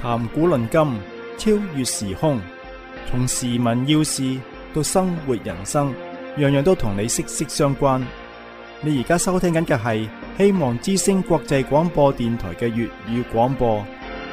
談古論今，超越時空，從時聞要事到生活人生，樣樣都同你息息相關。你而家收聽緊嘅係希望之聲國際廣播電台嘅粵語廣播。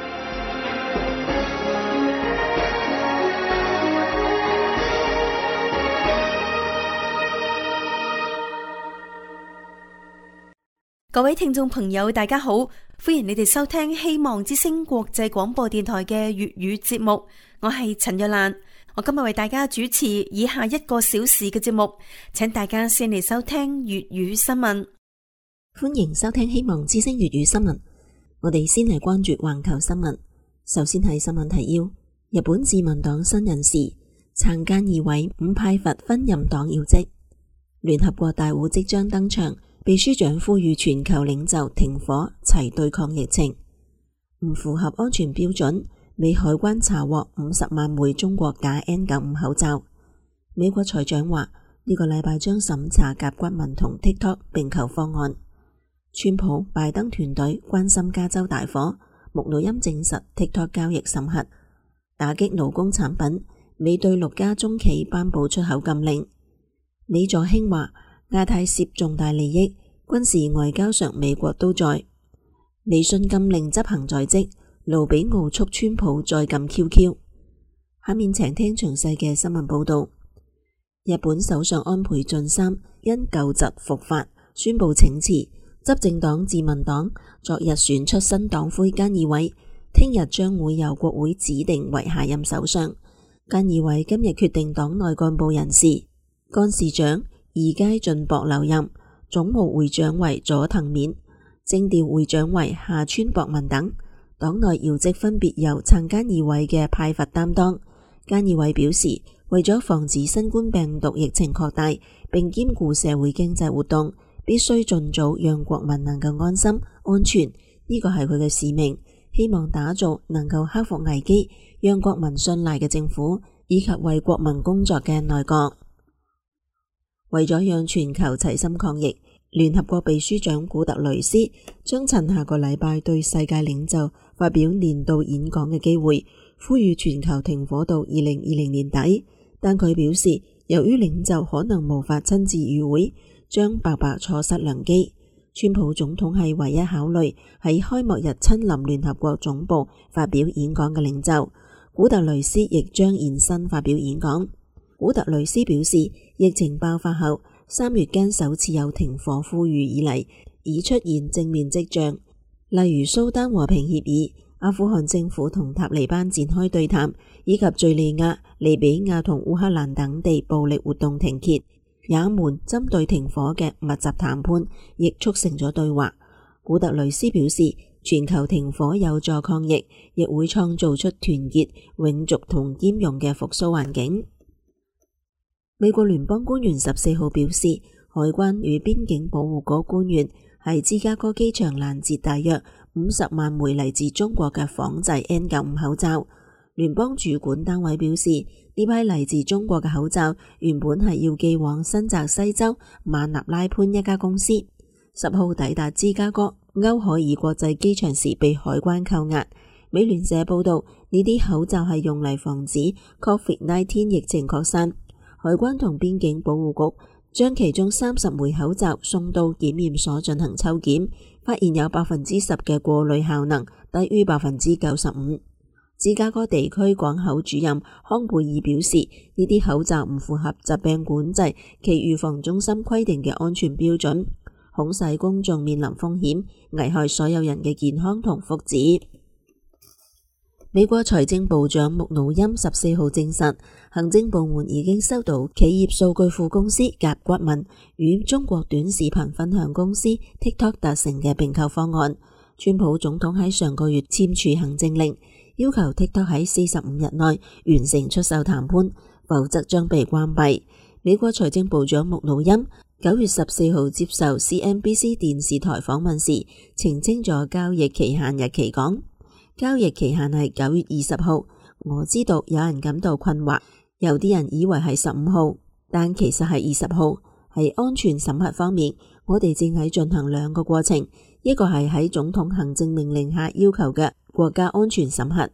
各位聽眾朋友，大家好，歡迎你哋收聽希望之聲國際廣播電台嘅粵語節目。我係陳若蘭，我今日為大家主持以下1個小時嘅節目，請大家先嚟收聽粵語新聞。 歡迎收聽希望之聲粵語新聞。我哋先嚟關注環球新聞。首先係新聞提要：日本自民黨新人事，撐菅義偉唔派閥分任黨要職。聯合國大會即將登場。秘書長呼籲全球領袖停火，齊對抗疫情。唔符合安全標準，美海關查獲50萬枚中國假 N95 口罩。美國財長話呢個禮拜將審查甲骨文同 TikTok 併購方案。川普、拜登團隊關心加州大火，穆努欽證實 TikTok 交易審核。打擊勞工產品，美對6家中企頒布出口禁令。美助興話亞太涉重大利益，軍事外交上美國都在。微信禁令執行在即，盧比奧促川普再禁 QQ。下面請聽詳細嘅新聞報道。日本首相安倍晉三因舊疾復發，宣布請辭。執政黨自民黨昨日選出新黨魁菅義偉，聽日將會由國會指定為下任首相。菅義偉今日決定黨內幹部人事，幹事長二階俊博留任，總務會長為佐藤勉，政調會長為下村博文等。黨內要職分別由撐菅義偉嘅派閥擔當。菅義偉表示，為咗防止新冠病毒疫情擴大，並兼顧社會經濟活動，必須盡早讓國民能夠安心安全，呢個係佢嘅使命。希望打造能夠克服危機，讓國民信賴嘅政府，以及為國民工作嘅內閣。為咗讓全球齊心抗疫，聯合國秘書長古特雷斯將趁下個禮拜對世界領袖發表年度演講嘅機會，呼籲全球停火到2020年底。但佢表示，由於領袖可能無法親自與會，將白白錯失良機。川普總統係唯一考慮喺開幕日親臨聯合國總部發表演講嘅領袖，古特雷斯亦將現身發表演講。古特雷斯表示，疫情爆發後3月間首次有停火呼籲以嚟，已出現正面跡象，例如蘇丹和平協議、阿富汗政府同塔利班展開對談，以及敘利亞、利比亞同烏克蘭等地暴力活動停歇。也門針對停火嘅密集談判亦促成咗對話。古特雷斯表示，全球停火有助抗疫，亦會創造出團結、永續同兼容嘅復甦環境。美國聯邦官員14號表示，海關與邊境保護局官員喺芝加哥機場攔截大約50萬枚嚟自中國嘅仿製 N95 口罩。聯邦主管單位表示，呢批嚟自中國嘅口罩原本係要寄往新澤西州馬納拉潘一家公司，10號抵達芝加哥歐海爾國際機場時被海關扣押。美聯社報道，呢啲口罩係用嚟防止 COVID-19 疫情擴散。海關同邊境保護局將其中30枚口罩送到檢驗所進行抽檢，發現有 10% 嘅過濾效能，低於 95%。芝加哥地區港口主任康貝爾表示，呢啲口罩唔符合疾病管制及預防中心規定嘅安全標準，恐使公眾面臨風險，危害所有人嘅健康同福祉。美國財政部長穆努欽14號證實，行政部門已經收到企業數據庫公司甲骨文與中國短視頻分享公司 TikTok 達成嘅併購方案。川普總統喺上個月簽署行政令，要求 TikTok 喺45日內完成出售談判，否則將被關閉。美國財政部長穆努欽9月14號接受 CNBC 電視台訪問時，澄清咗交易期限日期，講交易期限係9月20號。我知道有人感到困惑，有啲人以為係15號，但其實係20號。喺安全審核方面，我哋正喺進行2個過程，一個係喺總統行政命令下要求嘅國家安全審核，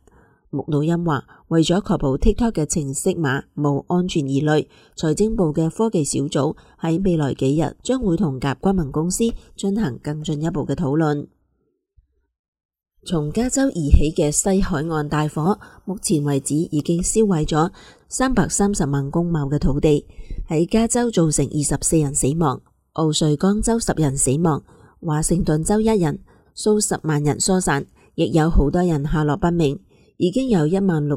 穆努欽話，為咗確保 TikTok 嘅程式碼冇安全疑慮，財政部嘅科技小組喺未來幾日將會同甲骨文公司進行更進一步嘅討論。從加州而起嘅西海岸大火，目前為止已經燒毀咗330萬公畝嘅土地，喺加州造成24人死亡，奧瑞岡州10人死亡，華盛頓州1人，數十萬人疏散，亦有好多人下落不明。已經有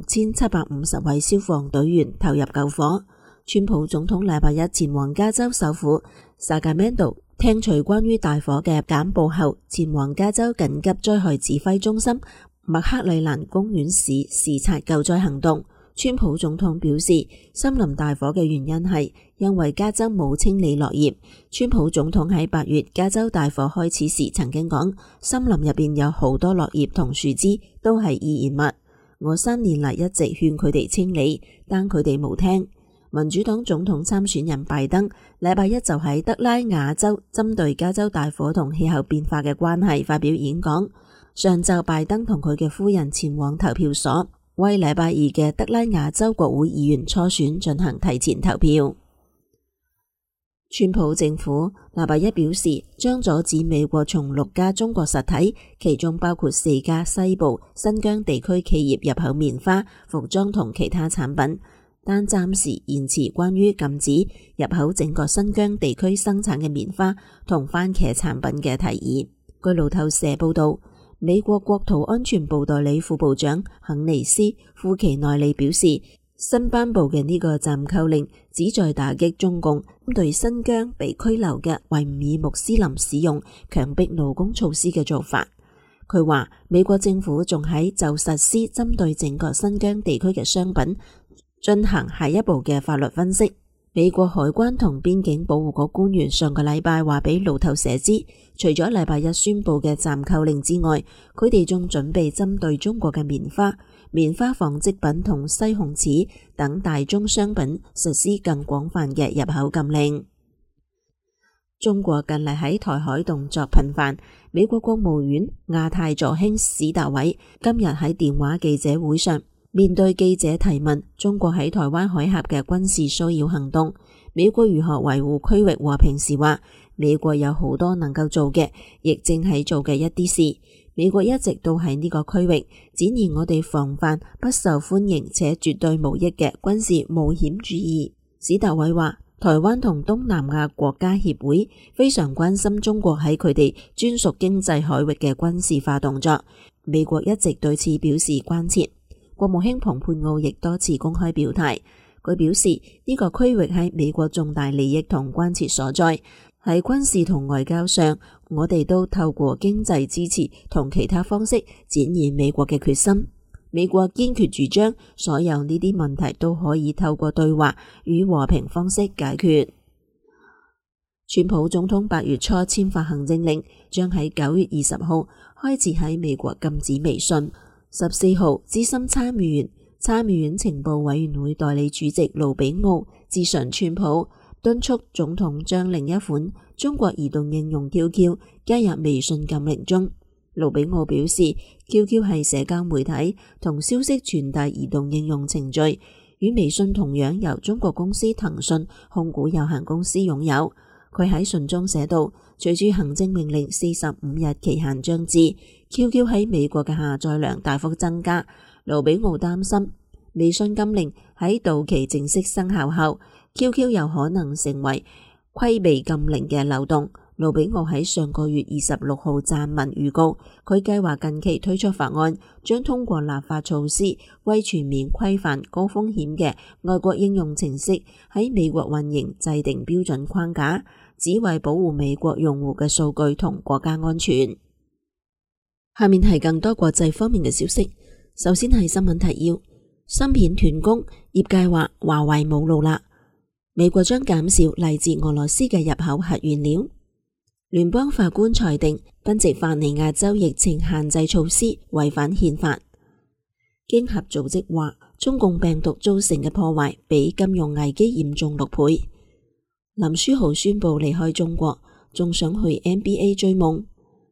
16,750位消防隊員投入救火。川普總統禮拜一前往加州首府薩加門多聽取關於大火嘅簡報後，前往加州緊急災害指揮中心麥克里蘭公園市視察救災行動。川普總統表示，森林大火嘅原因係因為加州冇清理落葉。川普總統喺8月加州大火開始時曾經講，森林入邊有好多落葉同樹枝都係易燃物。我3年嚟一直勸佢哋清理，但佢哋冇聽。民主黨總統參選人拜登禮拜一就喺德拉瓦州針對加州大火同氣候變化嘅關係發表演講。上晝拜登同佢嘅夫人前往投票所，為禮拜二嘅德拉瓦州國會議員初選進行提前投票。川普政府禮拜一表示，將阻止美國從6家中國實體，其中包括4家西部新疆地區企業入口棉花、服裝同其他產品，但暫時延遲關於禁止入口整個新疆地區生產嘅棉花同番茄產品嘅提議。據路透社報道，美國國土安全部代理副部長肯尼斯·庫奇內利表示，新頒布嘅呢個暫扣令旨在打擊中共針對新疆被拘留嘅維吾爾穆斯林使用強迫勞工措施嘅做法。佢話美國政府仲喺就實施針對整個新疆地區嘅商品進行下一步嘅法律分析。美國海關同邊境保護局官員上個禮拜話俾路透社知，除咗禮拜一宣布嘅暫扣令之外，佢哋仲準備針對中國嘅棉花、棉花紡織品同西紅柿等大宗商品實施更廣泛嘅入口禁令。中國近嚟喺台海動作頻繁，美國國務院亞太助卿史達偉今日喺電話記者會上面對記者提問中國喺台灣海峽嘅軍事騷擾行動，美國如何維護區域和平時話，美國有好多能夠做嘅，亦正係做嘅一啲事。美國一直都喺呢個區域展現我哋防範不受歡迎且絕對無益嘅軍事冒險主義。史達偉話，台灣同東南亞國家協會非常關心中國喺佢哋專屬經濟海域嘅軍事化動作，美國一直對此表示關切。國務卿蓬佩奧亦多次公開表態，佢表示呢個區域係美國重大利益同關切所在，喺軍事同外交上，我哋都透過經濟支持同其他方式展現美國嘅決心。美國堅決主張所有呢啲問題都可以透過對話與和平方式解決。川普總統8月初簽發行政令，將喺9月20號開始喺美國禁止微信。14號，資深參議院情報委員會代理主席盧比奧致函川普，敦促總統將另一款中國移動應用 QQ 加入微信禁令中。盧比奧表示 ，QQ 係社交媒體同消息傳遞移動應用程序，與微信同樣由中國公司騰訊控股有限公司擁有。佢喺信中寫道，隨住行政命令45日期限將至，QQ 喺美國嘅下載量大幅增加。盧比奧擔心微信禁令喺到期正式生效後，QQ 有可能成為規避禁令嘅漏洞。盧比奧喺上個月26號撰文預告，佢計劃近期推出法案，將通過立法措施為全面規範高風險嘅外國應用程式喺美國運營制定標準框架，只為保護美國用戶嘅數據同國家安全。下面係更多國際方面嘅消息。首先係新聞提要：芯片斷供，業界話華為冇路啦。美國將減少嚟自俄羅斯嘅入口核原料。聯邦法官裁定賓夕法尼亞州疫情限制措施違反憲法。經合組織話，中共病毒造成嘅破壞比金融危機嚴重6倍。林書豪宣布離開中國，仲想去 NBA 追夢。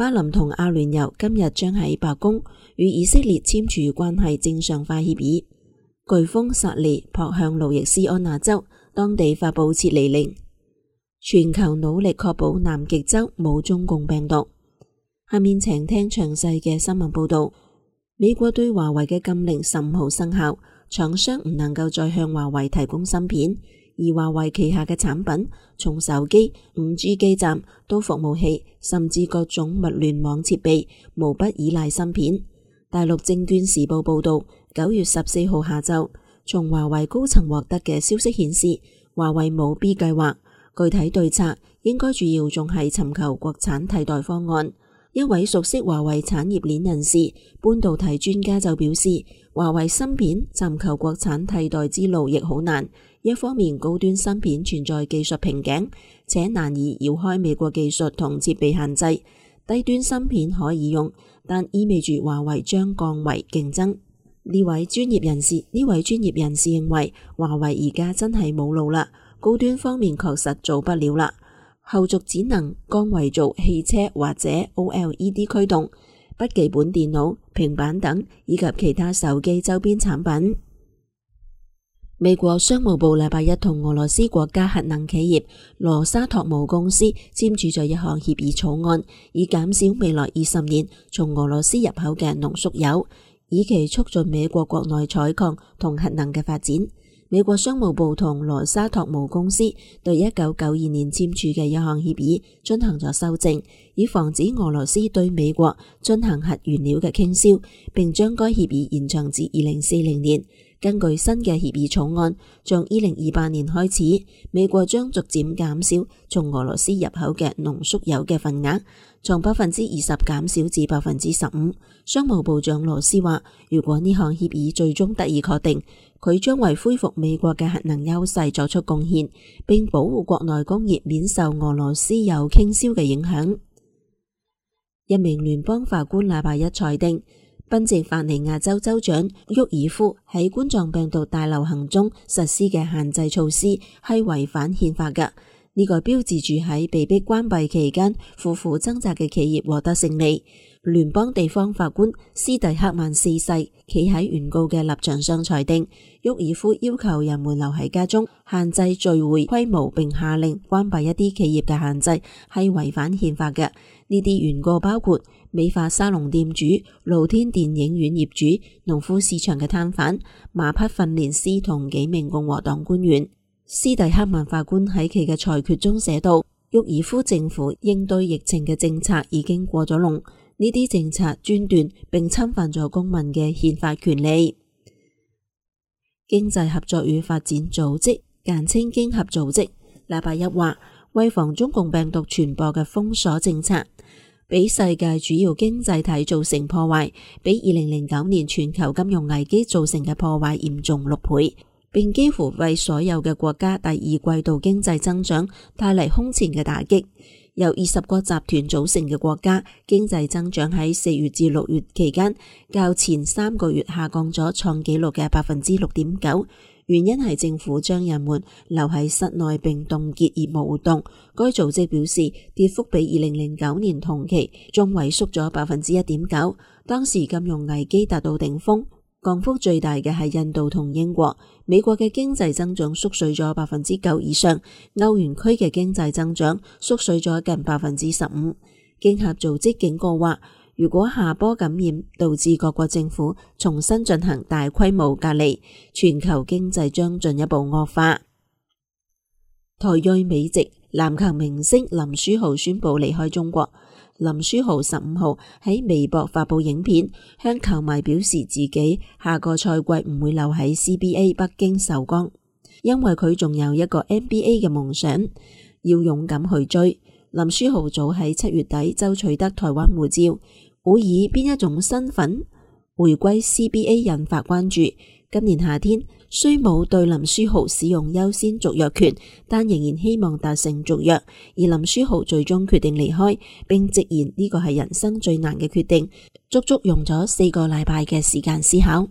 巴林同阿聯酋今日將喺白宮與以色列簽署關係正常化協議。颶風薩利撲向路易斯安那州，當地發佈撤離令。全球努力確保南極洲冇中共病毒。下面請聽詳細嘅新聞報道。美國對華為嘅禁令15號生效，廠商唔能夠再向華為提供芯片，而華為旗下嘅產品從手機、5G 基站到服務器，甚至各種物聯網設備，無不依賴芯片。大陸證券時報報道，9月14號下晝，從華為高層獲得嘅消息顯示，華為冇 B 計劃，具體對策應該主要仲係尋求國產替代方案。一位熟悉華為產業鏈人士、半導體專家就表示，華為芯片尋求國產替代之路亦好難。一方面，高端芯片存在技術瓶頸，且難以繞開美國技術同設備限制；低端芯片可以用，但意味住華為將降為競爭。呢位專業人士認為，華為而家真係冇路啦，高端方面確實做不了啦。後續只能降為做汽車或者 OLED 驅動、筆記本電腦、平板等以及其他手機周邊產品。美國商務部禮拜一同俄羅斯國家核能企業羅沙托姆公司簽署咗一項協議草案，以減少未來20年從俄羅斯入口嘅濃縮鈾，以期促進美國國內採礦同核能嘅發展。美國商務部同羅沙托姆公司對1992年簽署嘅一項協議進行咗修正，以防止俄羅斯對美國進行核原料嘅傾銷，並將該協議延長至2040年。根據新嘅協議草案，從2028年開始，美國將逐漸減少從俄羅斯入口嘅濃縮鈾嘅份額，從20%減少至15%。商務部長羅斯話，如果呢項協議最終得以確定，佢將為恢復美國嘅核能優勢作出貢獻，並保護國內工業免受俄羅斯鈾傾銷嘅影響。一名聯邦法官禮拜一裁定，賓夕法尼亞州州長沃爾夫喺冠狀病毒大流行中實施嘅限制措施係違反憲法嘅。呢個標誌住喺被迫關閉期間苦苦掙扎嘅企業獲得勝利。聯邦地方法官斯蒂克曼4世企喺原告嘅立場上裁定，沃爾夫要求人們留喺家中、限制聚會規模並下令關閉一啲企業嘅限制係違反憲法嘅。呢啲原告包括美髮沙龍店主、露天電影院業主、農夫市場嘅攤販、馬匹訓練師同幾名共和黨官員。斯蒂克曼法官喺其嘅裁決中寫道，沃爾夫政府應對疫情嘅政策已經過咗龍，呢啲政策專斷並侵犯咗公民嘅憲法權利。經濟合作與發展組織簡稱經合組織禮拜一話，為防中共病毒傳播嘅封鎖政策俾世界主要經濟體造成破壞，比2009年全球金融危機造成嘅破壞嚴重6倍，並幾乎為所有嘅國家第二季度經濟增長帶嚟空前嘅打擊。由20個集團組成嘅國家經濟增長喺4月至6月期間較前3個月下降咗創紀錄嘅 6.9%， 原因係政府將人們留喺室內並凍結業務活動。該組織表示，跌幅比2009年同期仲萎縮咗 1.9%。 當時金融危機達到頂峰，降幅最大嘅係印度同英國。美國嘅經濟增長縮水咗 9% 以上，歐元區嘅經濟增長縮水咗近 15%。 經合組織警告話，如果下波感染導致各國政府重新進行大規模隔離，全球經濟將進一步惡化。台裔美籍籃球明星林書豪宣布離開中國。林書豪15號喺微博發佈影片，向球迷表示自己下個賽季唔會留喺 CBA 北京首鋼，因為佢仲有一個 NBA 嘅夢想，要勇敢去追。林書豪早喺7月底就取得台灣護照，會以邊一種身份回歸 CBA 引發關注。今年夏天，雖冇對林書豪使用優先續約權，但仍然希望達成續約。而林書豪最終決定離開，並直言呢個係人生最難嘅決定，足足用咗4個禮拜嘅時間思考。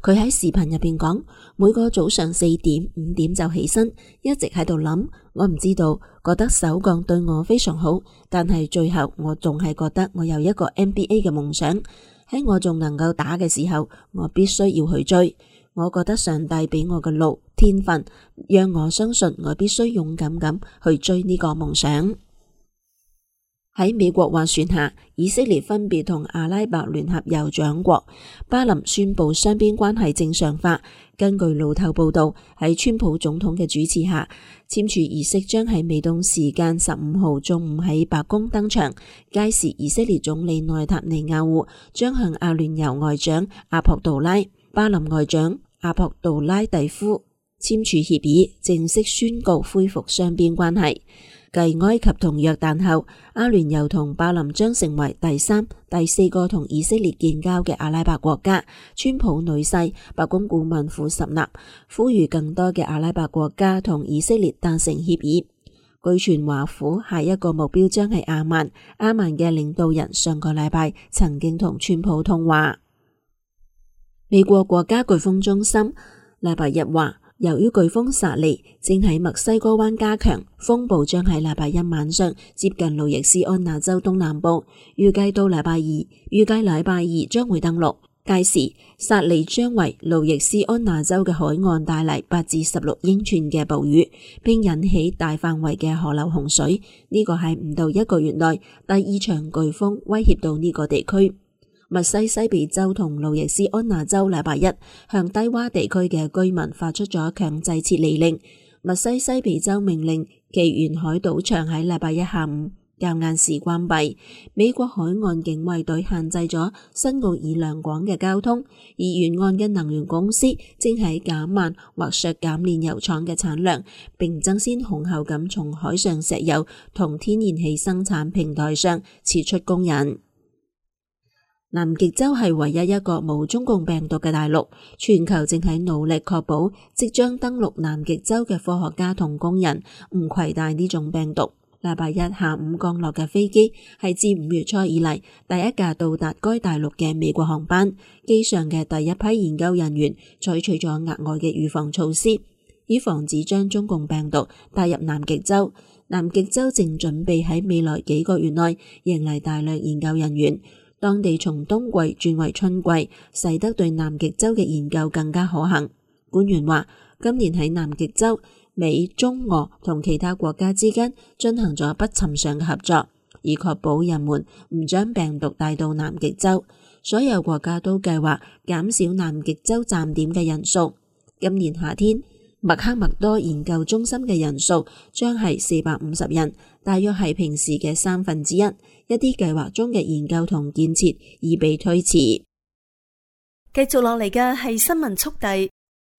佢喺視頻入邊講，每個早上4點、5點就起身，一直喺度諗，我唔知道，覺得手降對我非常好，但係最後我仲係覺得我有一個 NBA 嘅夢想，喺我仲能夠打嘅時候，我必須要去追。我覺得上帝俾我嘅路天分，讓我相信我必須勇敢咁去追呢個夢想。喺美國斡旋下，以色列分別同阿拉伯聯合酋長國巴林宣布雙邊關係正常化。根據路透報道，喺川普總統嘅主持下，簽署儀式將喺美東時間15號中午喺白宮登場。屆時，以色列總理內塔尼亞胡將向阿聯酋外長阿卜杜拉、巴林外長阿卜杜拉蒂夫簽署協議，正式宣告恢復雙邊關係。繼埃及同約旦後，阿聯酋同巴林將成為第3、第4個同以色列建交嘅阿拉伯國家。川普女婿白宮顧問庫什納呼籲更多嘅阿拉伯國家同以色列達成協議。據傳華府下一個目標將係阿曼。阿曼嘅領導人上個禮拜曾經同川普通話。美國國家颶風中心禮拜日話，由於颶風薩利正喺墨西哥灣加強，風暴將喺禮拜一晚上接近路易斯安那州東南部，預計禮拜二將會登陸。屆時，薩利將為路易斯安那州嘅海岸帶嚟8至16英寸嘅暴雨，並引起大範圍嘅河流洪水。呢個係唔到1個月內第2場颶風威脅到呢個地區。密西西比州同路易斯安那州禮拜一向低洼地區嘅居民發出咗強制撤離令。密西西比州命令其沿海賭場喺禮拜一下午較晏時關閉。美國海岸警衛隊限制咗新奧爾良港嘅交通，而沿岸嘅能源公司正喺減慢或削減煉油廠嘅產量，並爭先恐後咁從海上石油同天然氣生產平台上撤出工人。南極洲係唯一一個冇中共病毒嘅大陸，全球正喺努力確保即將登陸南極洲嘅科學家同工人唔攜帶呢種病毒。禮拜一下午降落嘅飛機係自5月初以嚟第一架到達該大陸嘅美國航班，機上嘅第一批研究人員採取咗額外嘅預防措施，以防止將中共病毒帶入南極洲。南極洲正準備喺未來幾個月內迎嚟大量研究人員。當地從冬季轉為春季，使得對南極洲嘅研究更加可行。官員話，今年喺南極洲，美、中、俄同其他國家之間進行咗不尋常嘅合作，以確保人們唔將病毒帶到南極洲。所有國家都計劃減少南極洲站點嘅人數。今年夏天，麥克默多研究中心嘅人數將係450人，大約係平時嘅1/3。一啲計劃中嘅研究同建設已被推遲。 繼續落嚟嘅係新聞速遞。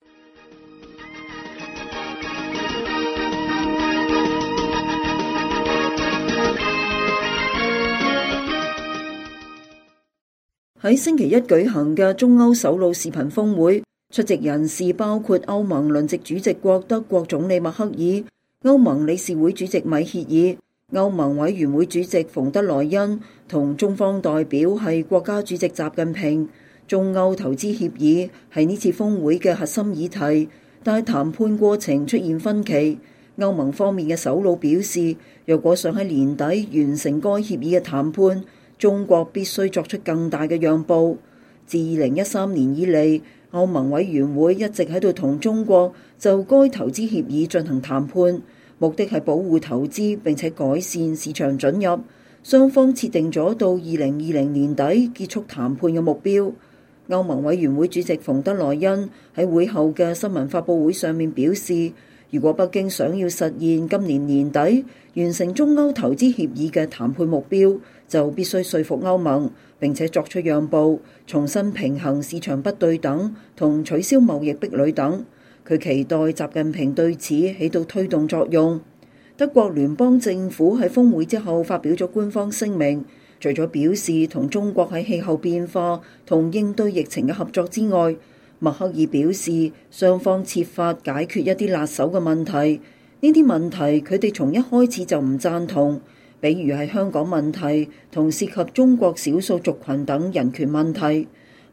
喺星期一舉行嘅中歐首腦視頻峰會，出席人士包括歐盟輪值主席國德國總理默克爾、歐盟理事會主席米歇爾、歐盟委員會主席馮德萊恩同中方代表係國家主席習近平。中歐投資協議係呢次峰會嘅核心議題，但係談判過程出現分歧。歐盟方面嘅首腦表示，若果想喺年底完成該協議嘅談判，中國必須作出更大嘅讓步。自2013年以嚟，歐盟委員會一直喺度同中國就該投資協議進行談判，目的係保護投資並且改善市場准入。雙方設定咗到2020年底結束談判嘅目標。歐盟委員會主席馮德萊恩喺會後嘅新聞發佈會上面表示，如果北京想要實現今年年底完成中歐投資協議嘅談判目標，就必須說服歐盟並且作出讓步，重新平衡市場不對等同取消貿易壁壘等。佢期待習近平對此起到推動作用。德國聯邦政府喺峰會之後發表咗官方聲明，除咗表示同中國喺氣候變化同應對疫情嘅合作之外，默克爾表示雙方設法解決一啲辣手嘅問題。呢啲問題佢哋從一開始就唔贊同，比如係香港問題同涉及中國少數族群等人權問題。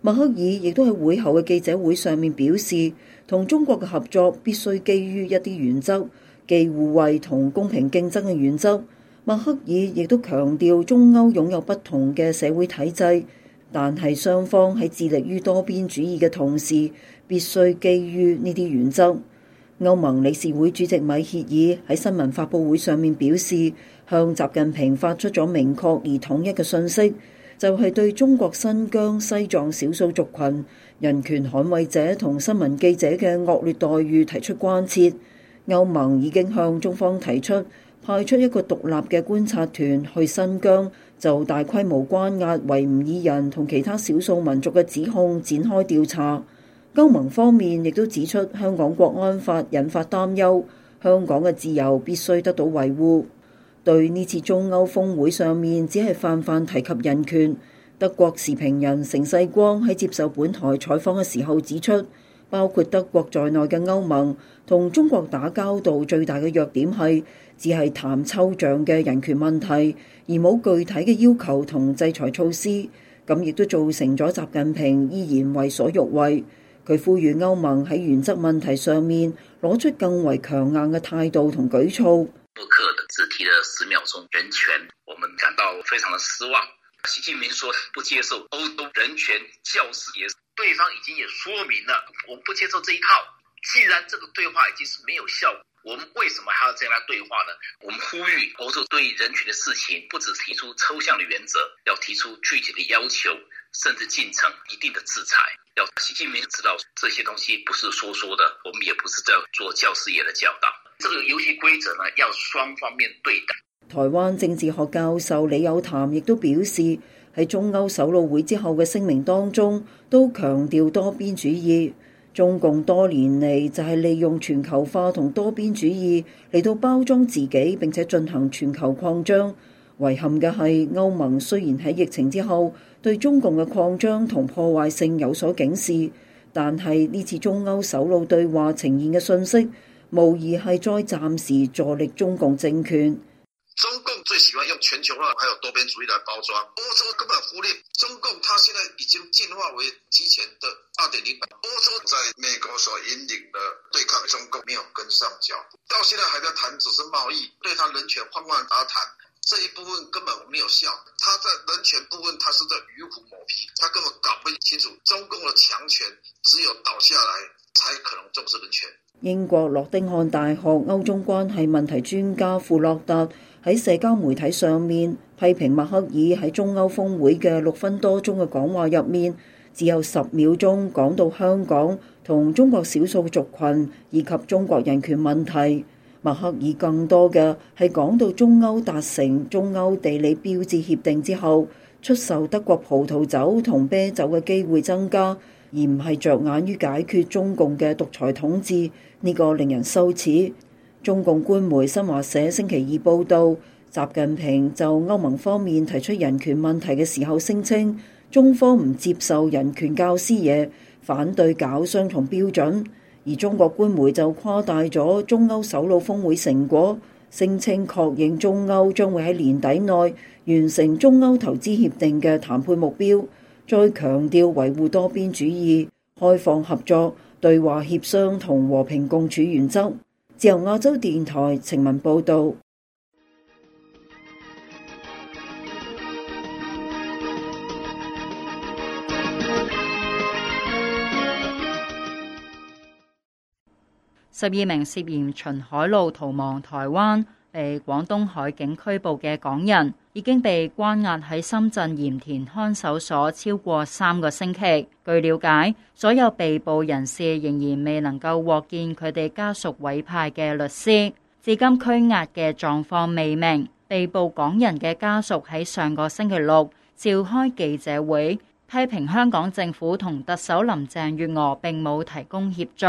默克爾亦都喺會後嘅記者會上面表示，同中國嘅合作必須基於一啲原則，既互惠同公平競爭嘅原則。默克爾亦都強調中歐擁有不同嘅社會體制，但係雙方喺致力於多邊主義嘅同時，必須基於呢啲原則。歐盟理事會主席米歇爾喺新聞發佈會上面表示，向習近平發出咗明確而統一嘅訊息，就係對中國新疆、西藏少數族群、人權捍衛者同新聞記者嘅惡劣待遇提出關切。歐盟已經向中方提出派出一個獨立嘅觀察團去新疆，就大規模關押維吾爾人同其他少數民族嘅指控展開調查。歐盟方面亦都指出，香港國安法引發擔憂，香港嘅自由必須得到維護。對呢次中歐峰會上面只係泛泛提及人權，德國時評人成世光喺接受本台採訪嘅時候指出，包括德國在內嘅歐盟同中國打交道最大嘅弱點係只係談抽象嘅人權問題，而冇具體嘅要求同制裁措施，咁亦都造成咗習近平依然為所欲為。佢呼籲歐盟喺原則問題上面攞出更為強硬嘅態度同舉措。 布克只提了10秒鐘人權，我們感到非常的失望。習近平說不接受歐洲人權教士也，對方已經也說明了，我們不接受這一套。既然這個對話已經是沒有效果，我們為什麼還要這樣來對話呢？我們呼籲歐洲對人權的事情，不只提出抽象的原則，要提出具體的要求，甚至進程一定的制裁。要習近平知道這些東西不是說的，我們也不是在做教師爺的教導。這個遊戲規則呢，要雙方面對待。 台灣政治學教授李友談亦都表示，喺中歐首腦會之後嘅聲明當中，都強調多邊主義。中共多年嚟就係利用全球化同多邊主義嚟到包裝自己，並且進行全球擴張。遺憾嘅係，歐盟雖然喺疫情之後對中共嘅擴張同破壞性有所警示，但係呢次中歐首腦對話呈現嘅信息，無疑係再暫時助力中共政權。 中共最喜歡用全球化還有多邊主義來包裝，歐洲根本忽略中共，它現在已經進化為之前的2.0版。歐洲在美國所引領的對抗中共沒有跟上腳步，到現在還在談只是貿易，對他人權換換而談，這一部分根本沒有效。他在人權部分，他是在迂腐抹皮，他根本搞不清楚中共的強權，只有倒下來才可能重視人權。 英國諾丁漢大學歐中關係問題專家庫洛達喺社交媒體上面批評默克爾喺中歐峰會嘅6分多鐘嘅講話入面，只有10秒鐘講到香港同中國少數族群以及中國人權問題。默克爾更多嘅係講到中歐達成中歐地理標誌協定之後，出售德國葡萄酒同啤酒嘅機會增加，而唔係着眼於解決中共嘅獨裁統治。呢個令人羞恥。中共官媒新華社星期2報導，習近平就歐盟方面提出人權問題嘅時候聲稱，中方唔接受人權教師爺，反對搞雙重標準。而中國官媒就誇大咗中歐首腦峰會成果，聲稱確認中歐將會喺年底內完成中歐投資協定嘅談判目標，再強調維護多邊主義、開放合作、對話協商同和平共處原則。自由亞洲電台程文報道。 12名涉嫌循海路逃亡台灣，被廣東海警拘捕嘅港人，已經被關押喺深圳鹽田看守所超過3個星期。據了解，所有被捕人士仍然未能夠獲見佢哋家屬委派嘅律師，至今拘押嘅狀況未明。被捕港人嘅家屬喺上個星期6召開記者會，批評香港政府同特首林鄭月娥並冇提供協助，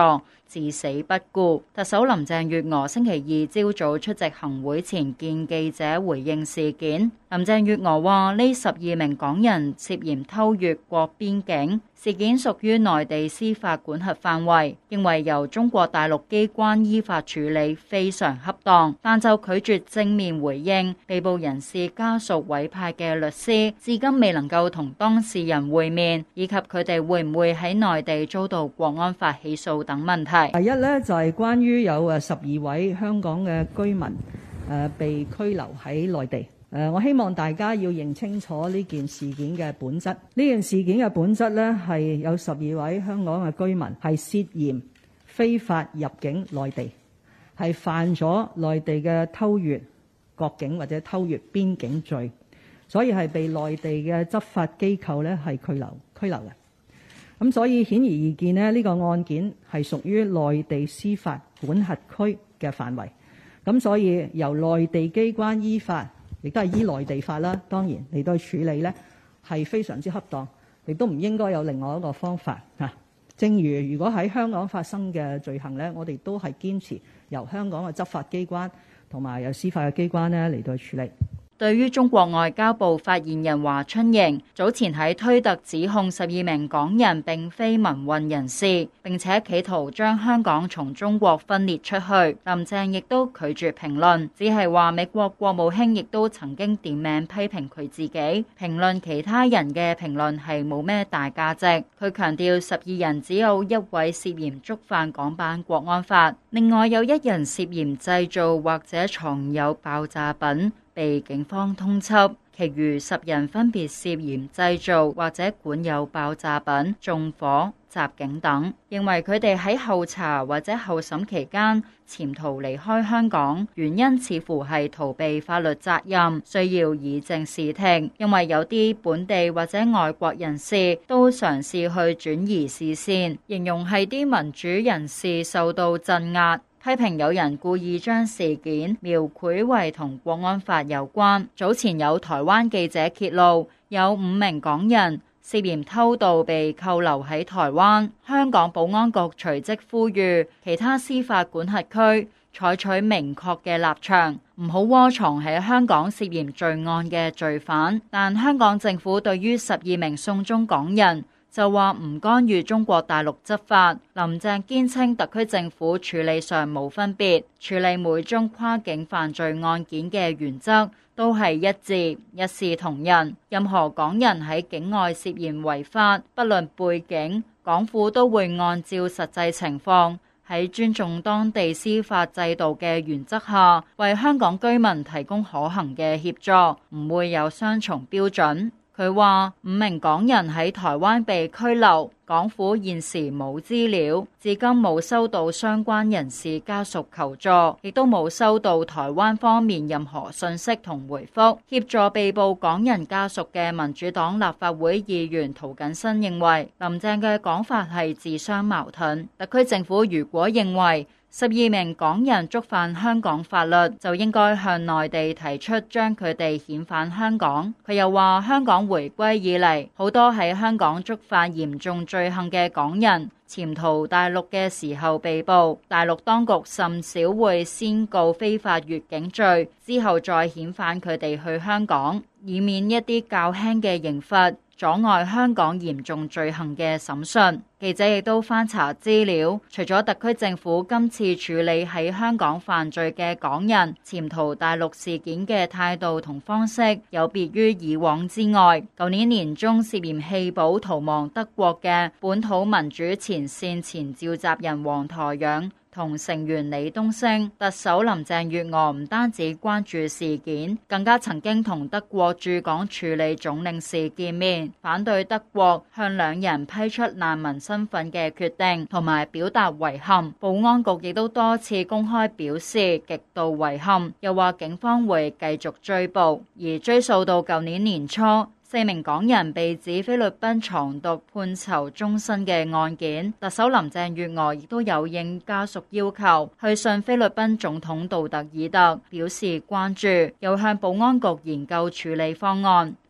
至死不顧。特首林鄭月娥星期二朝早出席行會前見記者回應事件。林鄭月娥話：呢12名港人涉嫌偷越國邊境，事件屬於內地司法管轄範圍，認為由中國大陸機關依法處理非常恰當，但就拒絕正面回應被捕人士家屬委派嘅律師至今未能夠同當事人會面，以及佢哋會唔會喺內地遭到國安法起訴等問題。 第一呢，就係關於有12位香港嘅居民被拘留喺內地。我希望大家要認清楚呢件事件嘅本質。呢件事件嘅本質呢，係有12位香港嘅居民係涉嫌非法入境內地，係犯咗內地嘅偷越國境或者偷越邊境罪，所以係被內地嘅執法機構呢係拘留嘅。咁所以顯而易見呢，呢個案件係屬於內地司法管轄區嘅範圍。咁所以由內地機關依法，亦都係依內地法啦，當然嚟到處理呢係非常之恰當，亦都唔應該有另外一個方法嚇。正如果喺香港發生嘅罪行呢，我哋都係堅持由香港嘅執法機關同埋由司法嘅機關呢嚟到處理。 對於中國外交部發言人華春瑩早前喺推特指控12名港人並非民運人士，並且企圖將香港從中國分裂出去，林鄭亦都拒絕評論，只係話美國國務卿亦都曾經點名批評佢自己，評論其他人嘅評論係冇咩大價值。佢強調12人只有1位涉嫌觸犯港版國安法，另外有1人涉嫌製造或者藏有爆炸品，被警方通緝，其餘10人分別涉嫌製造或者管有爆炸品、縱火、襲警等，認為佢哋喺候查或者候審期間潛逃離開香港，原因似乎係逃避法律責任，需要以正視聽。因為有啲本地或者外國人士都嘗試去轉移視線，形容係啲民主人士受到鎮壓。批評有人故意將事件描繪為同國安法有關。早前有台灣記者揭露，有5名港人涉嫌偷渡被扣留喺台灣。香港保安局隨即呼籲其他司法管轄區採取明確嘅立場，唔好窩藏喺香港涉嫌罪案嘅罪犯。但香港政府對於12名送中港人就話唔干預中國大陸執法。林鄭堅稱特區政府處理上冇分別，處理每宗跨境犯罪案件嘅原則都係一致，一視同仁。任何港人喺境外涉嫌違法，不論背景，港府都會按照實際情況，喺尊重當地司法制度嘅原則下，為香港居民提供可行嘅協助，唔會有雙重標準。佢話5名港人喺台灣被拘留，港府現時冇資料，至今冇收到相關人士家屬求助，亦都冇收到台灣方面任何信息同回覆。協助被捕港人家屬嘅民主黨立法會議員涂謹申認為，林鄭嘅講法係自相矛盾。特區政府如果認為12名港人觸犯香港法律，就應該向內地提出將佢哋遣返香港。佢又話，香港回歸以嚟，好多喺香港觸犯嚴重罪行嘅港人潛逃大陸嘅時候被捕，大陸當局甚少會先告非法越境罪，之後再遣返佢哋去香港，以免一啲較輕嘅刑罰阻礙香港嚴重罪行嘅審訊。記者亦都翻查資料，除咗特區政府今次處理喺香港犯罪嘅港人潛逃大陸事件嘅態度同方式有別於以往之外，舊年年中涉嫌棄保逃亡德國嘅本土民主前線前召集人黃台仰同成員李東升，特首林鄭月娥唔單止關注事件，更加曾經同德國駐港處理總領事見面，反對德國向2人批出難民身份嘅決定，同埋表達遺憾。保安局亦都多次公開表示極度遺憾，又話警方會繼續追捕。而追溯到舊年年初，4名港人被指菲律賓藏毒判囚終身嘅案件，特首林鄭月娥亦都有應家屬要求，去信菲律賓總統杜特爾特表示關注，又向保安局研究處理方案。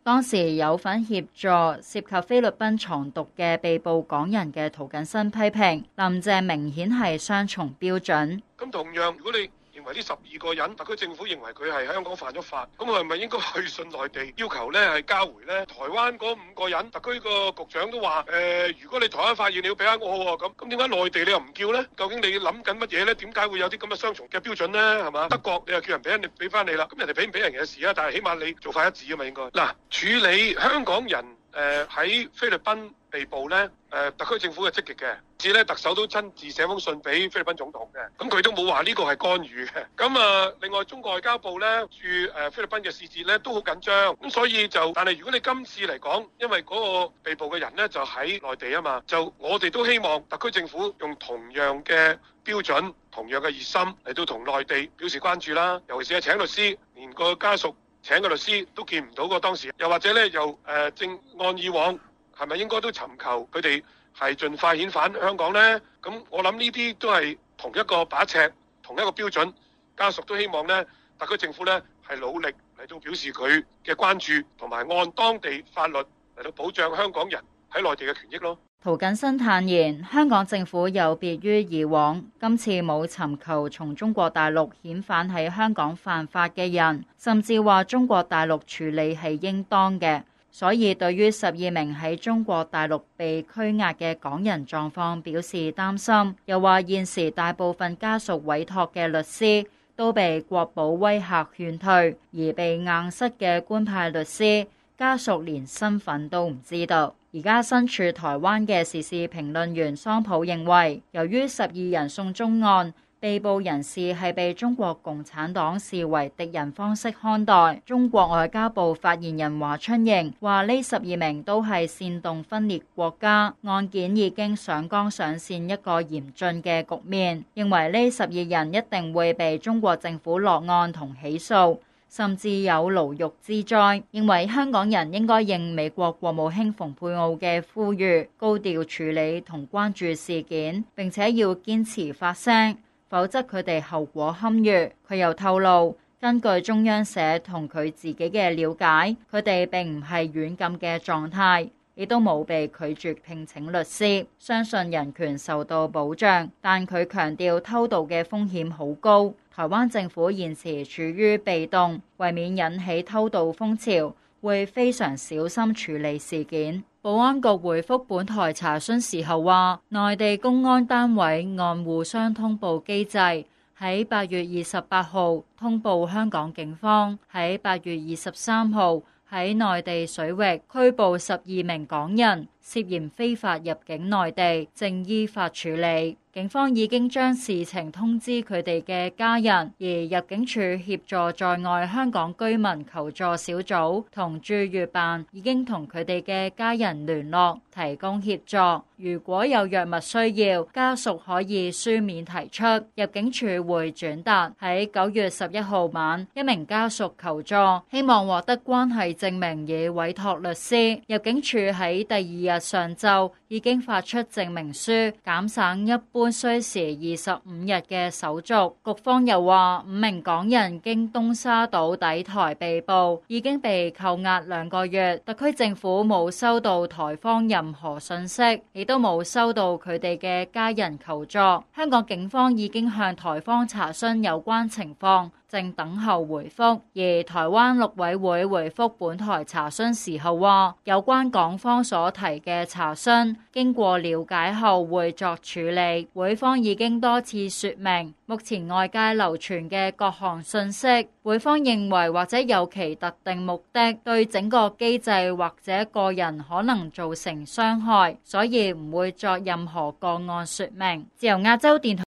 當時有份協助涉及菲律賓藏毒嘅被捕港人嘅涂謹申批評林鄭明顯係雙重標準。 咁同樣，如果你認為呢12個人，特區政府認為佢係香港犯咗法，咁係咪應該去信內地要求呢係交回呢？台灣嗰5個人，特區個局長都話如果你台灣發現你要俾翻我喎，咁點解內地你又唔叫呢？究竟你諗緊乜嘢呢？點解會有啲咁嘅雙重嘅標準呢？係嘛？德國你又叫人俾翻你啦，咁人哋俾唔俾人嘅事啊？但係起碼你做法一致啊嘛，應該嗱處理香港人喺菲律賓被捕呢，特區政府係積極嘅，至呢特首都親自寫封信俾菲律賓總統嘅，咁佢都冇話呢個係干預嘅。咁另外中國外交部呢駐菲律賓嘅使節呢都好緊張，咁所以但係如果你今次嚟講，因為嗰個被捕嘅人呢就喺內地啊嘛，就我哋都希望特區政府用同樣嘅標準、同樣嘅熱心嚟到同內地表示關注啦，尤其是係請律師，連個家屬請個律師都見唔到個當事人，又或者呢又正按以往。係咪應該都尋求佢哋係盡快遣返香港呢？咁我諗呢啲都係同一個把尺，同一個標準。家屬都希望呢特區政府呢係努力嚟到表示佢嘅關注，同埋按當地法律嚟到保障香港人喺內地嘅權益咯。 涂謹申坦言，香港政府有別於以往，今次冇尋求從中國大陸遣返喺香港犯法嘅人，甚至話中國大陸處理係應當嘅。所以對於12名喺中國大陸被拘押嘅港人狀況表示擔心，又話現時大部分家屬委託嘅律師都被國保威嚇勸退，而被硬塞嘅官派律師家屬連身份都唔知道。而家身處台灣嘅時事評論員桑普認為，由於12人送中案，被捕人士係被中國共產黨視為敵人方式看待。中國外交部發言人華春瑩話：呢12名都係煽動分裂國家，案件已經上綱上線一個嚴峻嘅局面，認為呢12人一定會被中國政府落案同起訴，甚至有牢獄之災。認為香港人應該應美國國務卿蓬佩奧嘅呼籲，高調處理同關注事件，並且要堅持發聲，否則佢哋後果堪虞。佢又透露，根據中央社同佢自己嘅了解，佢哋並唔係軟禁嘅狀態，亦都冇被拒絕聘請律師，相信人權受到保障。但佢強調偷渡嘅風險好高，台灣政府現時處於被動，為免引起偷渡風潮，會非常小心處理事件。保安局回覆本台查詢時候話，內地公安單位按互相通報機制，喺8月28號通報香港警方，喺8月23號喺內地水域拘捕12名港人，涉嫌非法入境內地，正依法處理。警方已經將事情通知佢哋嘅家人，而入境處協助在外香港居民求助小組同駐粵辦已經同佢哋嘅家人聯絡，提供協助。如果有藥物需要，家屬可以書面提出，入境處會轉達。喺9月11號晚，一名家屬求助，希望獲得關係證明以委託律師。入境處喺第2日上晝已經發出證明書，減省一般需時25日嘅手續。局方又話，5名港人經東沙島抵台被捕，已經被扣押2個月。特區政府冇收到台方任何信息，亦都冇收到佢哋嘅家人求助。香港警方已經向台方查詢有關情況，正等候回覆。而台灣陸委會回覆本台查詢時候話，有關港方所提嘅查詢，經過了解後會作處理。會方已經多次說明，目前外界流傳嘅各項信息，會方認為或者有其特定目的，對整個機制或者個人可能造成傷害，所以唔會作任何個案說明。自由亞洲電台。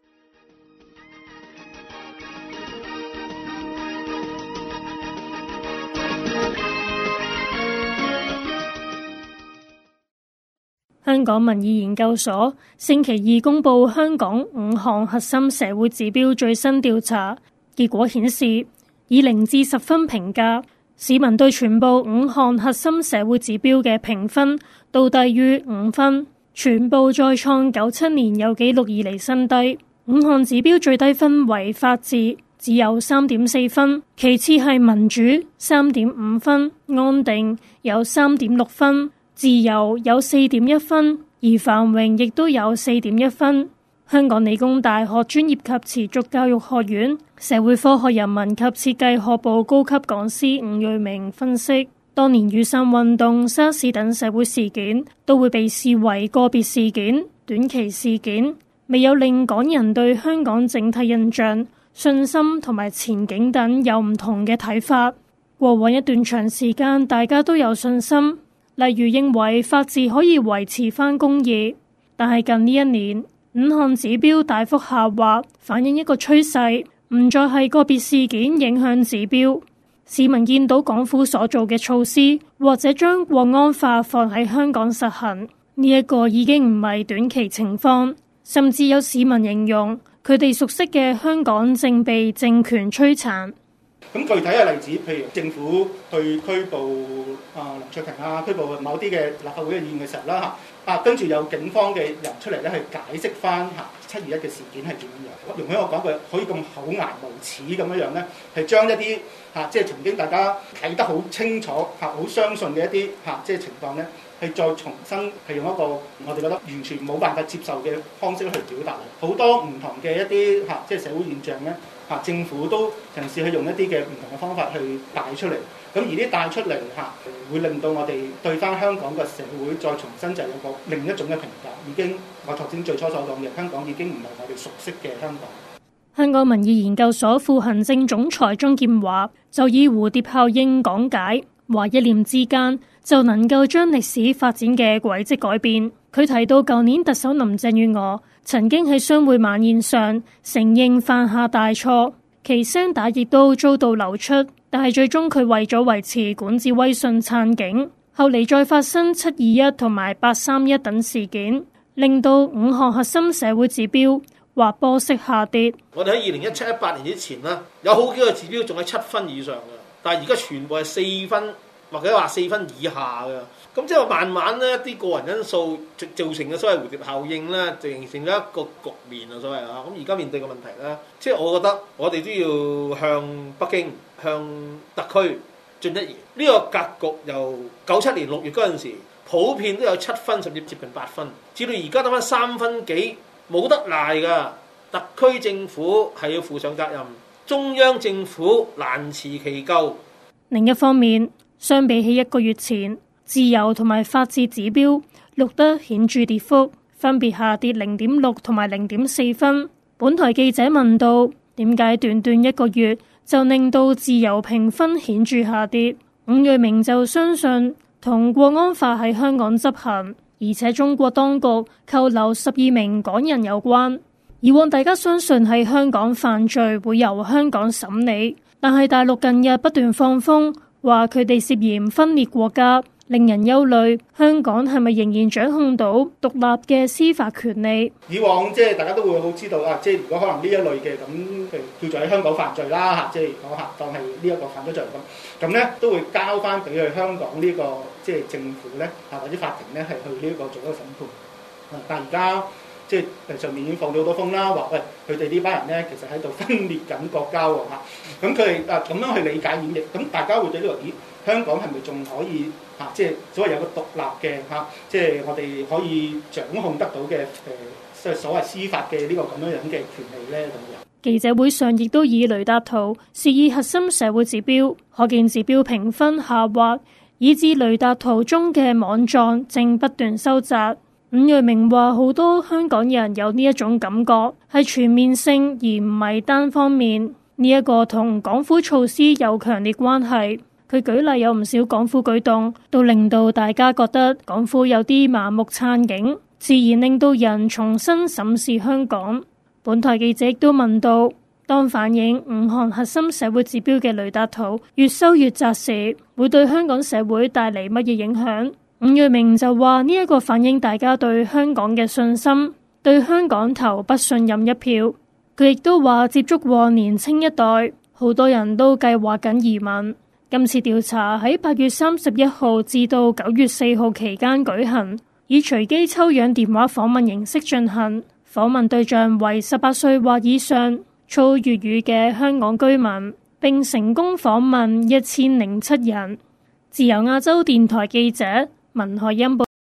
香港民意研究所星期2公布香港5項核心社會指標最新調查結果顯示，以0至10分評價，市民對全部5項核心社會指標嘅評分都低於5分，全部再創97年有紀錄以嚟新低。5項指標最低分為法治、 自由3.4分，其次係民主3.5分，安定有3.6分，自由有4.1分，而繁榮亦都有4.1分。香港理工大學專業及持續教育學院社會科學人文及設計學部高級講師伍瑞明分析，當年雨傘運動、沙士等社會事件都會被視為個別事件、短期事件，未有令港人對香港整體印象、信心同埋前景等有唔同嘅睇法。過往一段長時間大家都有信心，例如認為法治可以維持返公義，但係近呢一年5項指標大幅下滑，反映一個趨勢，唔再係個別事件影響指標。市民見到港府所做嘅措施，或者將國安法放喺香港實行，呢一個已經唔係短期情況。甚至有市民形容佢哋熟悉嘅香港正被政權摧殘。 咁具體嘅例子，譬如政府去拘捕林卓廷啊，拘捕某啲嘅立法會嘅議員嘅時候啦跟住有警方嘅人出嚟咧，去解釋翻721嘅事件係點樣。容許我講句，可以咁厚顏無恥咁樣咧，係將一啲即係曾經大家睇得好清楚好相信嘅一啲即係情況咧，係再重新係用一個我哋覺得完全冇辦法接受嘅方式去表達。好多唔同嘅一啲即係社會現象咧，政府都嘗試去用一啲嘅唔同嘅方法去帶出嚟。咁而啲帶出嚟會令到我哋對翻香港嘅社會再重新就有個另一種嘅評價。已經我頭先最初所講嘅，香港已經唔係我哋熟悉嘅香港。 香港民意研究所副行政總裁鍾劍華就以蝴蝶效應講解，話一念之間就能夠將歷史發展嘅軌跡改變。佢提到舊年特首林鄭月娥曾經喺商會晚宴上承認犯下大錯，其聲帶亦都遭到流出，但係最終佢為咗維持管治威信撐警，後嚟再發生721同埋831等事件，令到5項核心社會指標滑坡式下跌。 我哋喺2017-18年之前呢，有好幾個指標仲係7分以上嘅，但係而家全部係4分或者話4分以下嘅。咁即係慢慢咧，啲個人因素造成嘅所謂蝴蝶效應咧，就形成咗一個局面啊，所謂啊。咁而家面對嘅問題咧，即係我覺得我哋都要向北京、向特區進一言。呢個格局由97年6月嗰陣時，普遍都有7分甚至接近8分，至到而家得返3分幾，冇得賴㗎。特區政府係要負上責任，中央政府難辭其咎。 另一方面，相比起1個月前，自由同埋法治指標錄得顯著跌幅，分別下跌0.6同埋0.4分。本台記者問到，點解短短1個月就令到自由評分顯著下跌？伍瑞明就相信同國安法喺香港執行，而且中國當局扣留12名港人有關。以往大家相信喺香港犯罪會由香港審理，但係大陸近日不斷放風，話佢哋涉嫌分裂國家，令人憂慮。香港係咪仍然掌控到獨立嘅司法權利？ 以往即係大家都會好知道即係如果可能呢一類嘅咁，叫做喺香港犯罪啦即係講下當係呢一個犯咗罪咁咧，都會交翻俾佢香港呢個即係政府咧或者法庭咧係去呢個做一個審判。但而家即係上面已經放咗好多風啦，話喂佢哋呢班人咧其實喺度分裂緊國家喎咁佢哋咁樣去理解演繹，咁大家會對呢個香港係咪仲可以即係所謂有個獨立嘅即係我哋可以掌控得到嘅即係所謂司法嘅呢個咁樣嘅權利咧咁樣。 記者會上亦都以雷達圖示意核心社會指標，可見指標評分下滑，以致雷達圖中嘅網狀正不斷收窄。伍瑞明話：好多香港人有呢一種感覺，係全面性而唔係單方面。呢一個同港府措施有強烈關係。佢舉例有唔少港府舉動，都令到大家覺得港府有啲盲目撐警，自然令到人重新審視香港。本台記者亦都問到，當反映5項核心社會指標嘅雷達圖越收越窄時，會對香港社會帶嚟乜嘢影響？伍瑞明就話呢一個反映大家對香港嘅信心，對香港投不信任一票。佢亦都話接觸過年青一代，好多人都計劃緊移民。今次調查喺8月31號至到9月4號期間舉行，以隨機抽樣電話訪問形式進行，訪問對象為18歲或以上， 操粵語嘅香港居民，並成功訪問1007人。自由亞洲電台記者文海欣報。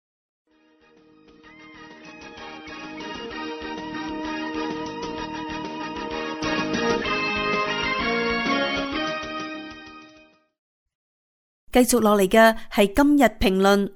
繼續落嚟嘅係今日評論。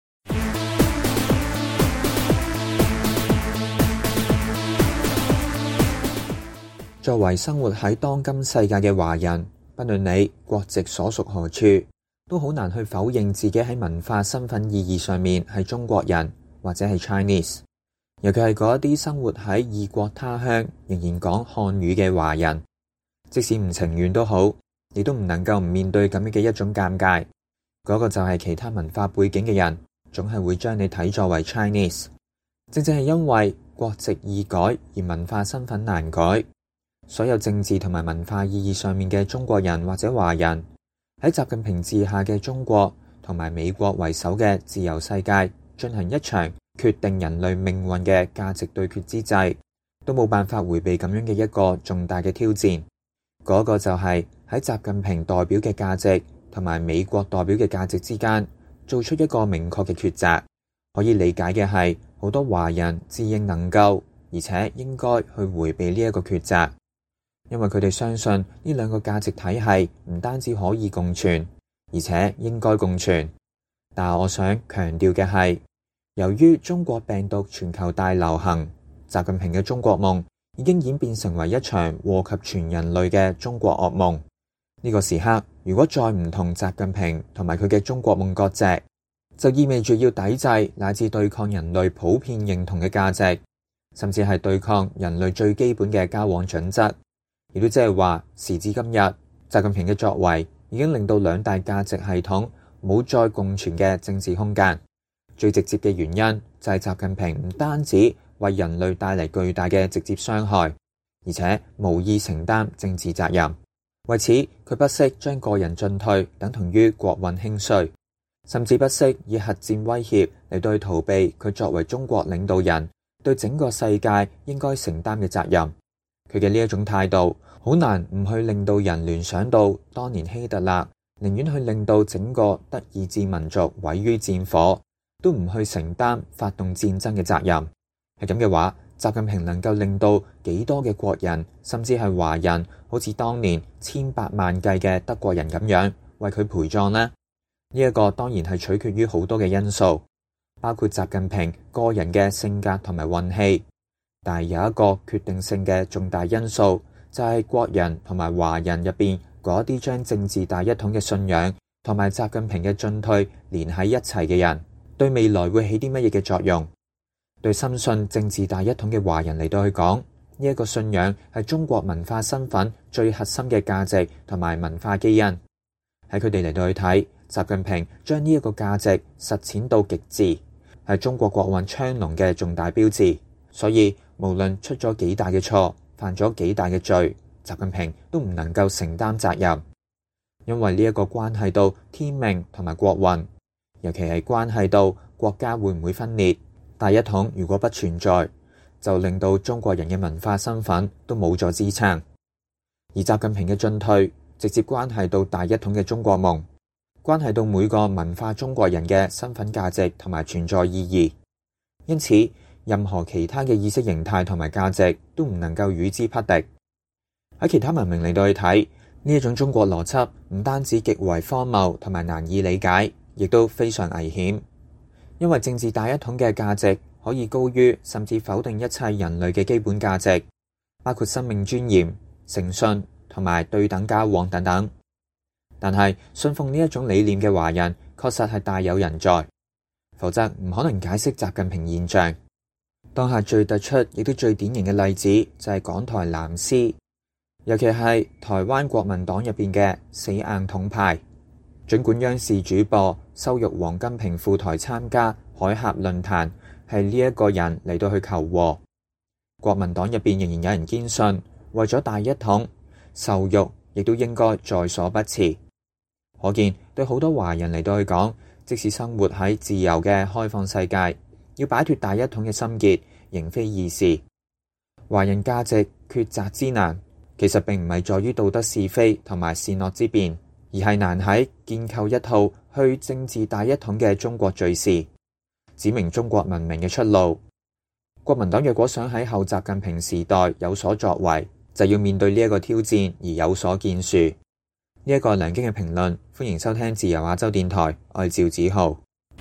作為生活喺當今世界嘅華人，不論你國籍所屬何處，都好難去否認自己喺文化身份意義上面係中國人或者係 Chinese。尤其係嗰一啲生活喺異國他鄉仍然講漢語嘅華人，即使唔情願都好，亦都唔能夠唔面對咁樣嘅一種尷尬。嗰個就係其他文化背景嘅人總係會將你睇作為 Chinese。正正係因為國籍易改而文化身份難改，所有政治同埋文化意義上面嘅中國人或者華人，喺習近平治下嘅中國同埋美國為首嘅自由世界進行一場決定人類命運嘅價值對決之際，都冇辦法迴避咁樣嘅一個重大嘅挑戰。嗰個就係喺習近平代表嘅價值同埋美國代表嘅價值之間做出一個明確嘅抉擇。可以理解嘅係，好多華人自認能夠而且應該去迴避呢一個抉擇，因為佢哋相信呢兩個價值體系唔單止可以共存，而且應該共存。但我想強調嘅係，由於中國病毒全球大流行，習近平嘅中國夢已經演變成為一場禍及全人類嘅中國噩夢。呢個時刻，如果再唔同習近平同埋佢嘅中國夢割席，就意味住要抵制乃至對抗人類普遍認同嘅價值，甚至係對抗人類最基本嘅交往準則。亦都即係話，時至今日，習近平嘅作為已經令到兩大價值系統冇再共存嘅政治空間。最直接嘅原因就係習近平唔單止為人類帶嚟巨大嘅直接傷害，而且無意承擔政治責任。為此，佢不惜將個人進退等同於國運興衰，甚至不惜以核戰威脅嚟對逃避佢作為中國領導人對整個世界應該承擔嘅責任。佢嘅呢一種態度，好難唔去令到人聯想到當年希特勒寧願去令到整個德意志民族毀於戰火，都唔去承擔發動戰爭嘅責任。係咁嘅話，習近平能夠令到幾多嘅國人，甚至係華人，好似當年千百萬計嘅德國人咁樣為佢陪葬呢？呢一個當然係取決於好多嘅因素，包括習近平個人嘅性格同埋運氣。但係有一個決定性嘅重大因素，就係國人同埋華人入邊嗰啲將政治大一統嘅信仰同埋習近平嘅進退連喺一齊嘅人，對未來會起啲乜嘢嘅作用？對深信政治大一統嘅華人嚟到去講，呢一個信仰係中國文化身份最核心嘅價值同埋文化基因。喺佢哋嚟到去睇，習近平將呢一個價值實踐到極致，係中國國運昌隆嘅重大標誌。所以無論出咗幾大嘅錯，犯咗幾大嘅罪，習近平都唔能夠承擔責任，因為呢一個關係到天命同埋國運，尤其係關係到國家會唔會分裂。大一統如果不存在，就令到中國人嘅文化身份都冇咗支撐。而習近平嘅進退，直接關係到大一統嘅中國夢，關係到每個文化中國人嘅身份價值同埋存在意義。因此，任何其他嘅意識形態同埋價值都唔能夠與之匹敵。喺其他文明嚟到去睇，呢一種中國邏輯唔單止極為荒謬同埋難以理解，亦都非常危險。因為政治大一統嘅價值可以高於甚至否定一切人類嘅基本價值，包括生命尊嚴、誠信同埋對等交往等等。但係信奉呢一種理念嘅華人確實係大有人在，否則唔可能解釋習近平現象。當下最突出亦都最典型嘅例子就係港台藍絲，尤其係台灣國民黨入邊嘅死硬統派。儘管央視主播羞辱王金平赴台參加海峽論壇係呢一個人嚟到去求和，國民黨入邊仍然有人堅信為咗大一統，受辱亦都應該在所不辭。可見對好多華人嚟到去講，即使生活喺自由嘅開放世界，要擺脫大一統嘅心結，仍非易事。華人價值抉擇之難， 其實並唔係在於道德是非同埋善惡之辨，而係難喺建構一套去政治大一統嘅中國敘事，指明中國文明嘅出路。國民黨若果想喺後習近平時代有所作為，就要面對呢一個挑戰而有所建樹。呢一個梁京嘅評論，歡迎收聽自由亞洲電台，我係趙子豪。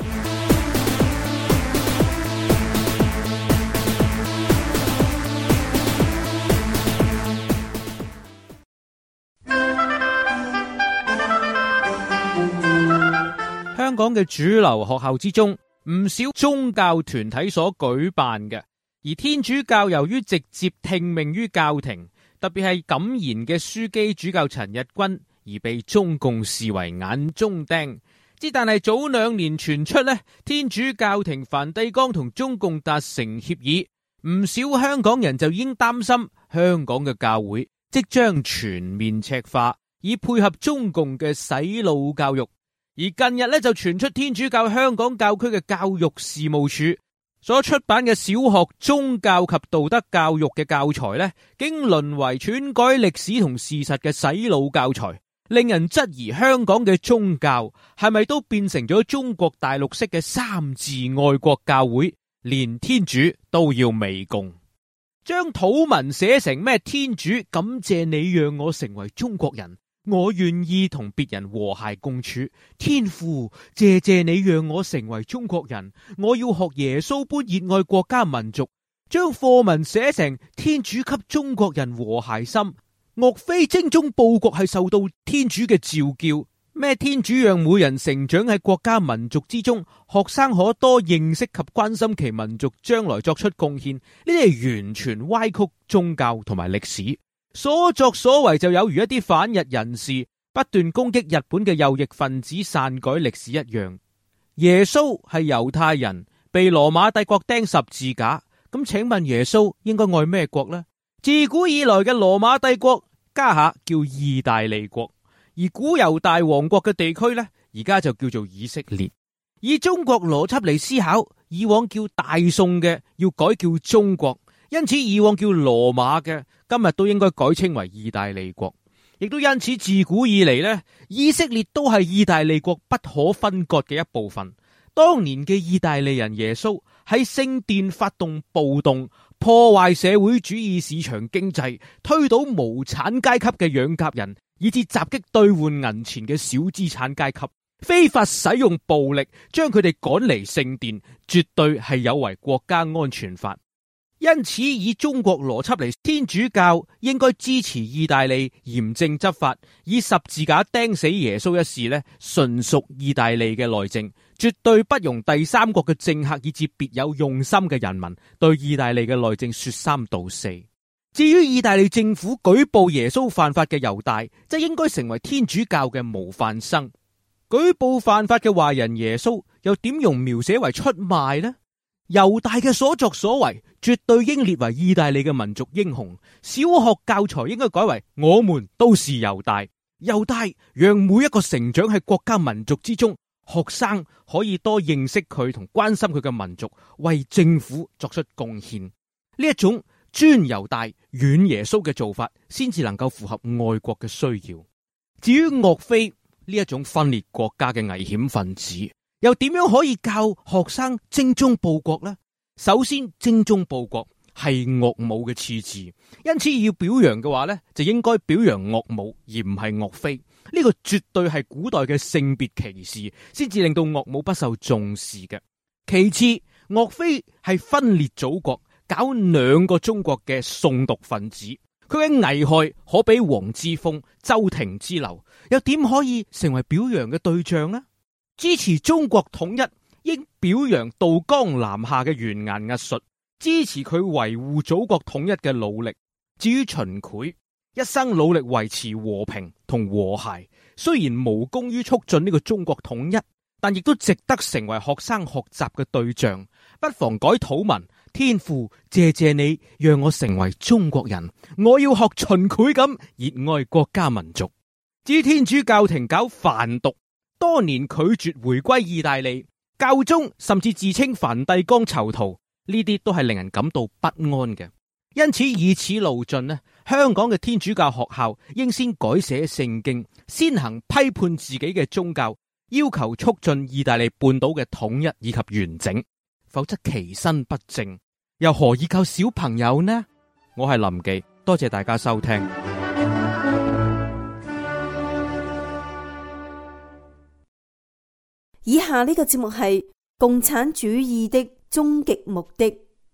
香港嘅主流學校之中，唔少宗教團體所舉辦嘅，而天主教由於直接聽命於教廷，特別係敢言嘅樞機主教陳日君，而被中共視為眼中釘。但係早2年傳出呢，天主教廷梵蒂岡同中共達成協議，唔少香港人就已經擔心香港嘅教會即將全面赤化，以配合中共嘅洗腦教育。而近日呢，就傳出天主教香港教區嘅教育事務處所出版嘅小學宗教及道德教育嘅教材呢，竟淪為篡改歷史同事實嘅洗腦教材，令人質疑香港嘅宗教係咪都變成咗中國大陸式嘅三自愛國教會，連天主都要媚共，將土文寫成咩天主感謝你讓我成為中國人，我願意同別人和諧共處，天父謝謝你讓我成為中國人，我要學耶穌般熱愛國家民族，將課文寫成天主給中國人和諧心，莫非精忠報國係受到天主嘅召叫？咩天主讓每人成長喺國家民族之中，學生可多認識及關心其民族將來作出貢獻，呢啲係完全歪曲宗教同埋歷史。所作所為就有如一啲反日人士不斷攻擊日本嘅右翼分子篡改歷史一樣。耶穌係猶太人，被羅馬帝國釘十字架，咁請問耶穌應該愛咩國呢？自古以來嘅羅馬帝國家下叫意大利國，而古猶大王國嘅地區呢，而家就叫做以色列。以中國邏輯嚟思考，以往叫大宋嘅要改叫中國，因此以往叫羅馬嘅今日都應該改稱為意大利國，亦都因此自古以嚟呢，以色列都係意大利國不可分割嘅一部分。當年嘅意大利人耶穌喺聖殿發動暴動，破壞社會主義市場經濟，推倒無產階級嘅養鴿人，以至襲擊兌換銀錢嘅小資產階級，非法使用暴力將佢哋趕離聖殿，絕對係有違國家安全法。因此以中國邏輯嚟，天主教應該支持意大利嚴正執法，以十字架釘死耶穌一事呢，純屬意大利嘅內政，絕對不容第三國嘅政客以至別有用心嘅人民對意大利嘅內政說三道四。至於意大利政府舉報耶穌犯法嘅猶大，則應該成為天主教嘅模範生。舉報犯法嘅壞人耶穌，又點用描寫為出賣呢？猶大嘅所作所為絕對應列為意大利嘅民族英雄，小學教材應該改為我們都是猶大。猶大讓每一個成長喺國家民族之中，學生可以多認識佢同關心佢嘅民族，為政府作出貢獻。呢一種尊猶大遠耶穌嘅做法，先至能夠符合愛國嘅需要。至於岳飛呢一種分裂國家嘅危險分子，又點樣可以教學生精忠報國呢？首先，精忠報國係岳母嘅次字，因此要表揚嘅話呢，就應該表揚岳母，而唔係岳飛。呢個絕對係古代嘅性別歧視，先至令到岳母不受重視嘅。其次，岳飛係分裂祖國、搞兩個中國嘅宋獨分子，佢嘅危害可比黃之鋒、周庭之流，又點可以成為表揚嘅對象呢？支持中國統一，應表揚渡江南下嘅完顏藝術，支持佢維護祖國統一嘅努力。至於秦檜，一生努力維持和平同和諧，雖然無功於促進呢個中國統一，但亦都值得成為學生學習嘅對象。不妨改土文，天父謝謝你讓我成為中國人，我要學秦檜咁熱愛國家民族。至於天主教廷搞梵獨，多年拒絕回歸意大利，教宗甚至自稱梵蒂岡囚徒，呢啲都係令人感到不安嘅。因此以此路徑呢， 香港嘅天主教學校應先改寫聖經，先行批判自己嘅宗教，要求促進意大利半島嘅統一以及完整，否則其身不正，又何以救小朋友呢？我係林記，多謝大家收聽。 以下呢個節目係共產主義的終極目的。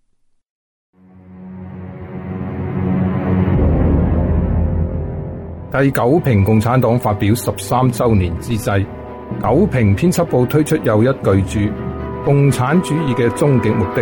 第九評共產黨發表13周年之際，九評編輯部推出又一巨著《共產主義嘅終極目的》。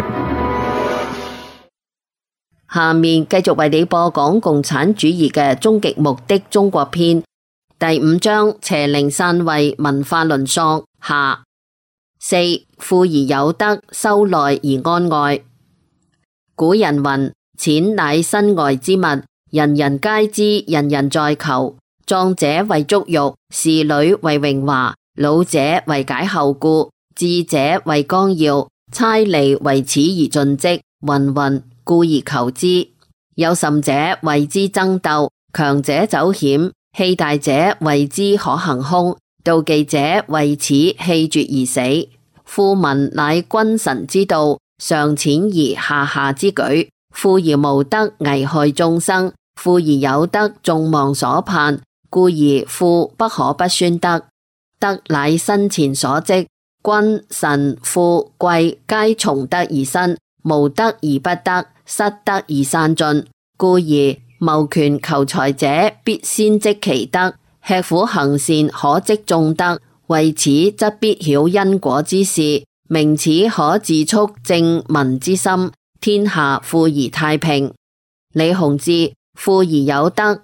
下面繼續為你播講《共產主義嘅終極目的》中國篇第5章：邪靈篡位，文化淪喪下。4. 富而有德，修內而安外。古人云：錢乃身外之物，人人皆知，人人在求。壯者為足欲，士女為榮華，老者為解後顧，智者為綱要，差吏為此而盡職，芸芸，故而求之。有甚者為之爭鬥，強者走險，氣大者為之可行凶，妒忌者為此氣絕而死。富民乃君臣之道，上淺而下下之舉。富而無德，危害眾生；富而有德，眾望所盼。故而富不可不宣德。德乃生前所積，君臣富貴皆從德而生，無德而不得，失德而散盡。故而謀權求財者必先積其德，吃苦行善可積眾德。為此則必曉因果之事，明此可自促正民之心，天下富而太平。李洪志，富而有德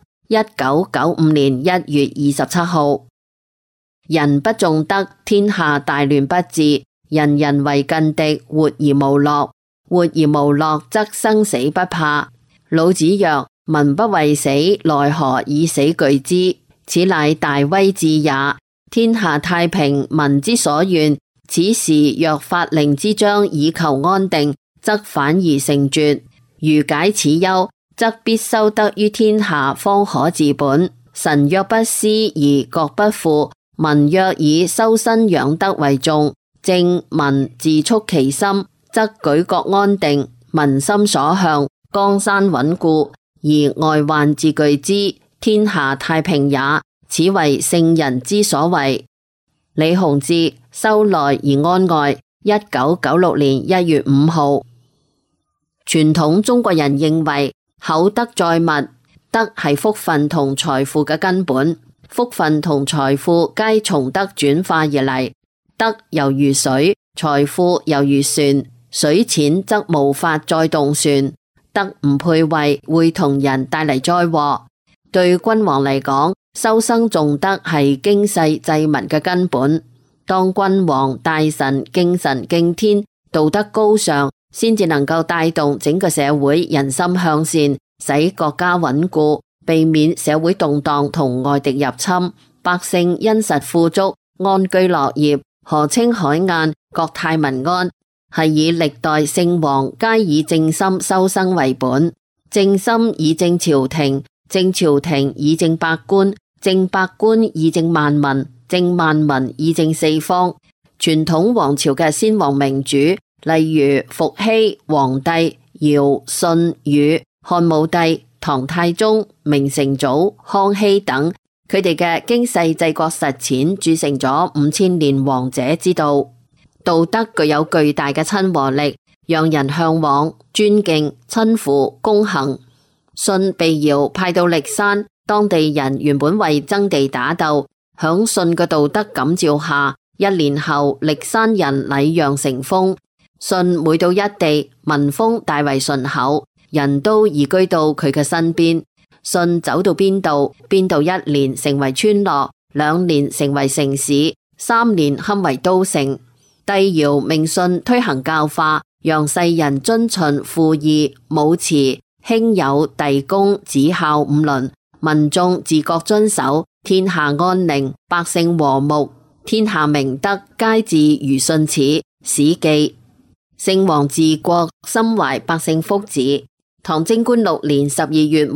，1995年1月27號。人不重德，天下大亂不治，人人為近敵，活而無樂。活而無樂，則生死不怕。老子曰：民不畏死，奈何以死懼之？此乃大威至也。天下太平，民之所願。此時若發令之章以求安定，則反而成絕。如解此憂，則必修德於天下，方可治本。臣若不思而國不富，民若以修身養德為重，正民自促其心，則舉國安定，民心所向，江山穩固，而外患自懼之，天下太平也。此為聖人之所為。李洪志，修內而安外，1996年1月5號。傳統中國人認為厚德載物，德係福分同財富嘅根本，福分同財富皆從德轉化而嚟。德猶如水，財富猶如船，水淺則無法再動船，德唔配位會同人帶嚟災禍。對君王嚟講，修身重德係經世濟民嘅根本。當君王大臣敬神敬天，道德高尚，先至能夠帶動整個社會人心向善，使國家穩固，避免社會動盪同外敵入侵，百姓殷實富足，安居樂業，河清海晏，國泰民安。係以歷代聖王皆以正心修身為本，正心以正朝廷，正朝廷以正百官，正百官以正萬民，正萬民以正四方。傳統王朝嘅先王明主，例如伏羲、黃帝、堯、舜、禹、漢武帝、唐太宗、明成祖、康熙等，佢哋嘅經世治國實踐鑄成咗5000年王者之道。道德具有巨大嘅親和力，讓人向往、尊敬、親附、恭行。舜被堯派到歷山，當地人原本為爭地打鬥，響舜嘅道德感召下，1年後歷山人禮讓成風。舜每到一地，民風大為順口，人都移居到佢嘅身邊。舜走到邊度1年成為村落，2年成為城市，3年堪為都城。帝堯命舜推行教化，讓世人遵循父義母慈兄友弟恭子孝5倫，民眾自覺遵守，天下安寧，百姓和睦，天下明德皆自虞舜始。史記。聖王治國，心懷百姓福祉。唐貞觀6年12月末，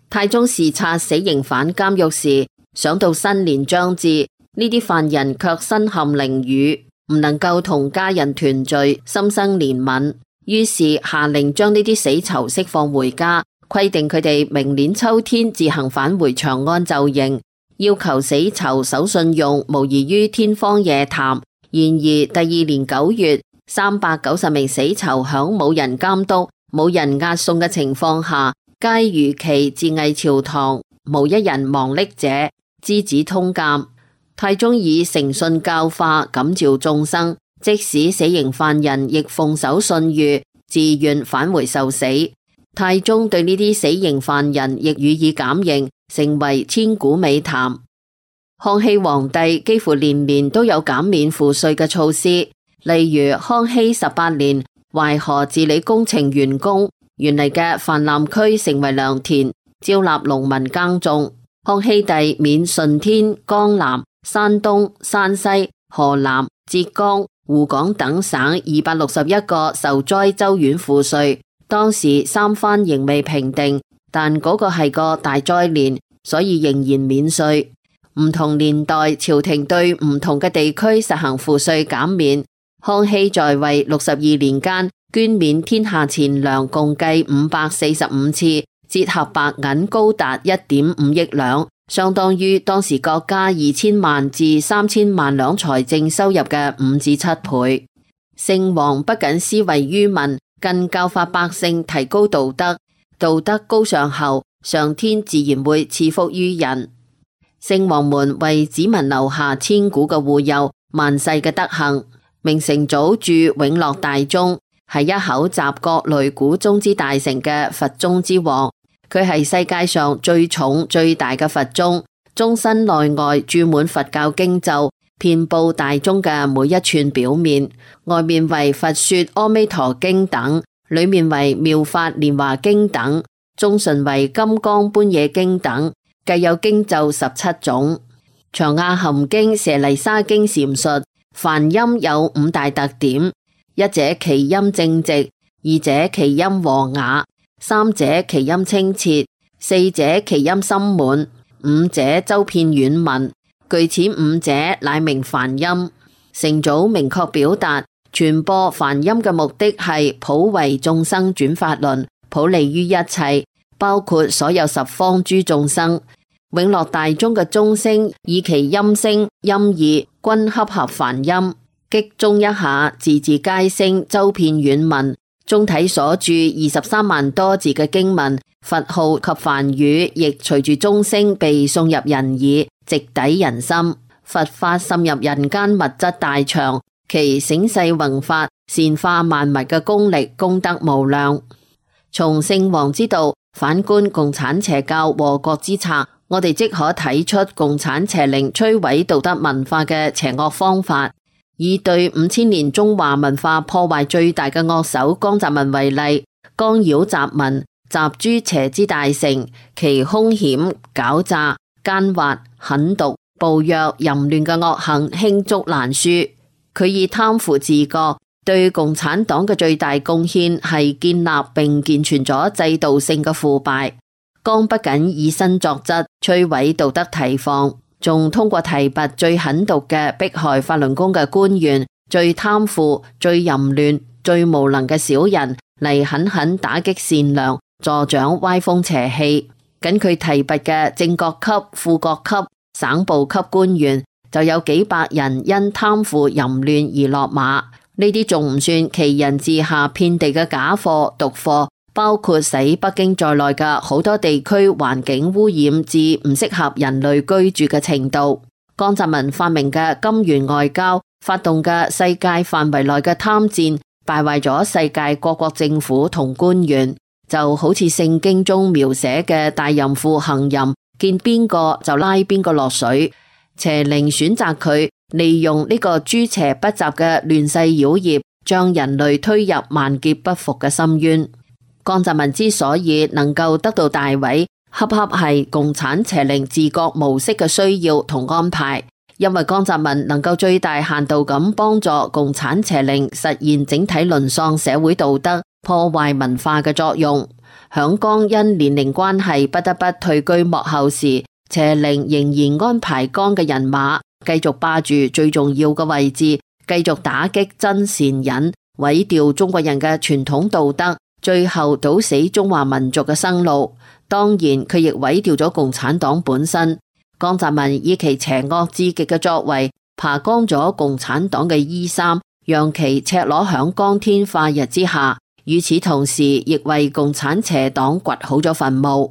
太宗視察死刑犯監獄時，想到新年將至，呢啲犯人卻身陷囹圄，唔能夠同家人團聚，心生憐憫，於是下令將呢啲死囚釋放回家，規定佢哋明年秋天自行返回長安就刑，要求死囚守信用，無異於天方夜譚。然而第二年9月，390名死囚響冇人監督、冇人押送嘅情況下，皆如期自縊朝堂，無一人忘匿者，詔旨通鑑。太宗以誠信教化，感召眾生，即使死刑犯人亦奉守信諭，自願返回受死。太宗對呢啲死刑犯人亦予以減刑，成為千古美談。康熙皇帝幾乎年年都有減免賦稅嘅措施，例如康熙18年，淮河治理工程完工，原嚟嘅泛濫區成為良田，招納農民耕種。康熙帝免順天、江南、山東、山西、河南、浙江、湖廣等省261個受災州縣賦稅。當時三藩仍未平定，但嗰個係個大災年，所以仍然免稅。唔同年代，朝廷對唔同嘅地區實行賦稅減免。康熙在位62年間，捐免天下錢糧共計545次，折合白銀高達1.5億兩，相當於當時國家2000萬至3000萬兩財政收入嘅5至7倍。聖皇不僅施惠於民，更教化百姓提高道德，道德高尚後，上天自然會賜福於人。聖皇們為子民留下千古嘅護佑、萬世嘅德行。明成祖著《永樂大宗》，係一口集各類古宗之大成嘅佛宗之王。佢係世界上最重最大嘅佛宗，宗身內外注滿佛教經咒，遍布大宗嘅每一寸表面。外面為佛說阿彌陀經等，裏面為妙法蓮華經等，中順為金剛般若經等。計有經咒17種。長阿含經、舍利沙經闡述梵音有5大特點：一者其音正直，二者其音和雅，三者其音清澈，四者其音深滿，五者周遍遠聞。具此5者，乃名梵音。成祖明確表達，傳播梵音嘅目的係普為眾生轉法輪，普利於一切，包括所有十方諸眾生。永樂大宗嘅宗聲以其音聲、音義均恰合梵音，擊中一下，字字皆聲，周遍遠聞。宗體所著23萬多字嘅經文、佛號及梵語，亦隨住宗聲被送入人耳，直抵人心。佛法滲入人間物質大場，其醒世宏法、善化萬物嘅功力功德無量。從聖皇之道反觀共產邪教禍國之策，我哋即可睇出共產邪靈摧毀道德文化嘅邪惡方法。以對5000年中華文化破壞最大嘅惡手江澤民為例，干擾雜民，集諸邪之大成，其兇險、狡詐、奸猾、狠毒、暴虐、淫亂嘅惡行罄竹難書。佢以貪腐治國，對共產黨嘅最大貢獻係建立並健全咗制度性嘅腐敗。江不僅以身作則，摧毀道德堤防，仲通過提拔最狠毒嘅迫害法輪功嘅官員、最貪腐、最淫亂、最無能嘅小人嚟狠狠打擊善良，助長歪風邪氣。僅佢提拔嘅正國級、副國級、省部級官員，就有幾百人因貪腐淫亂而落馬。呢啲仲唔算其人治下遍地嘅假貨、毒貨，包括使北京在內嘅好多地區環境污染至唔適合人類居住嘅程度。江澤民發明嘅金元外交，發動嘅世界範圍內嘅貪戰，敗壞咗世界各國政府同官員。就好似聖經中描寫嘅大淫婦行淫，見邊個就拉邊個落水。邪靈選擇佢，利用呢個諸邪不雜嘅亂世妖孽，將人類推入萬劫不復嘅深淵。江澤民之所以能夠得到大位，恰恰係共產邪靈治國模式嘅需要同安排。因為江澤民能夠最大限度咁幫助共產邪靈實現整體淪喪社會道德、破壞文化嘅作用。 響江因年齡關係不得不退居幕後時，邪靈仍然安排江嘅人馬繼續霸住最重要嘅位置，繼續打擊真善忍，毀掉中國人嘅傳統道德，最後堵死中華民族嘅生路。當然，佢亦毀掉咗共產黨本身。江澤民以其邪惡至極嘅作為，扒光咗共產黨嘅衣衫，讓其赤裸響光天化日之下。與此同時，亦為共產邪黨掘好咗墳墓。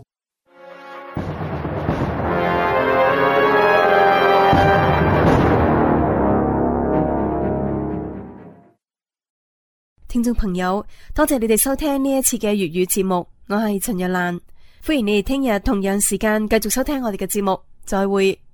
聽眾朋友，多謝你哋收聽呢一次嘅粵語節目，我係陳日蘭，歡迎你哋聽日同樣時間繼續收聽我哋嘅節目，再會。